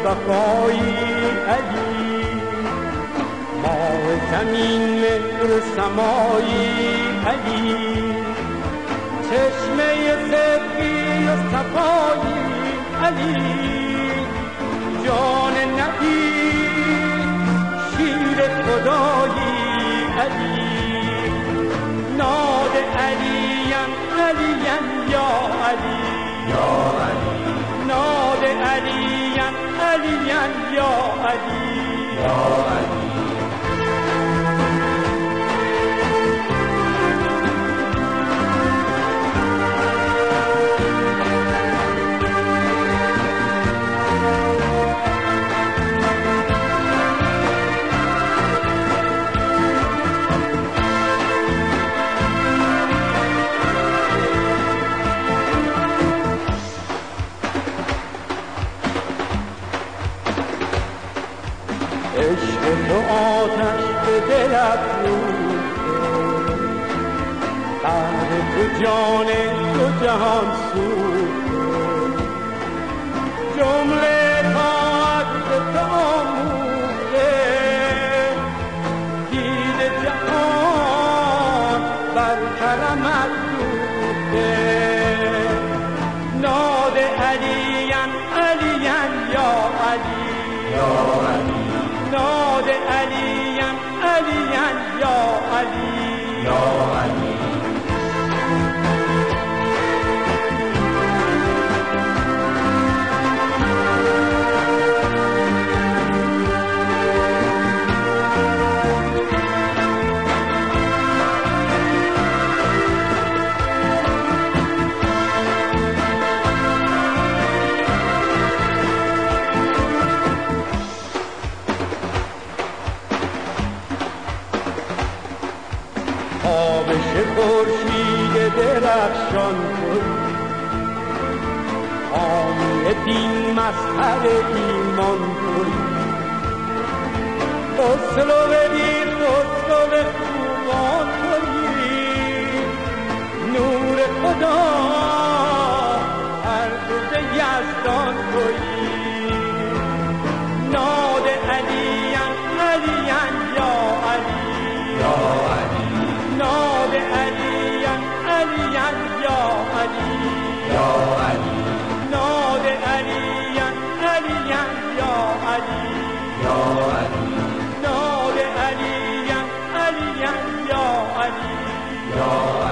وفایی علی، ماه زمین مهر سمایی علی، چشمه صدقی و صفایی علی، جان نبی شیر خدایی علی، ناد علیان علیان یا علی یا علی، ناد علیان علیان یا علی یا علی. عشق تو آتش به دل افروخته، قهر تو جان تو جهان سوخته، جمله طاعت تو آموخته، دید جهان بر کرمت دوخته، ناد علیان علیان یا علی یا علی، ناد علیان علیان یا علی یا علی. تابش خورشید درخشان تویی، حامی دین مظهر ایمان تویی، خسرو بی خسرو خوبان تویی، نور خدا هر روز یزدان تویی، ناد علیان علیان یا علی یا علی، ناد علیان علیان یا علی یا علی، ناد علیان علیان یا علی یا علی، ناد علیان علیان یا علی یا علی.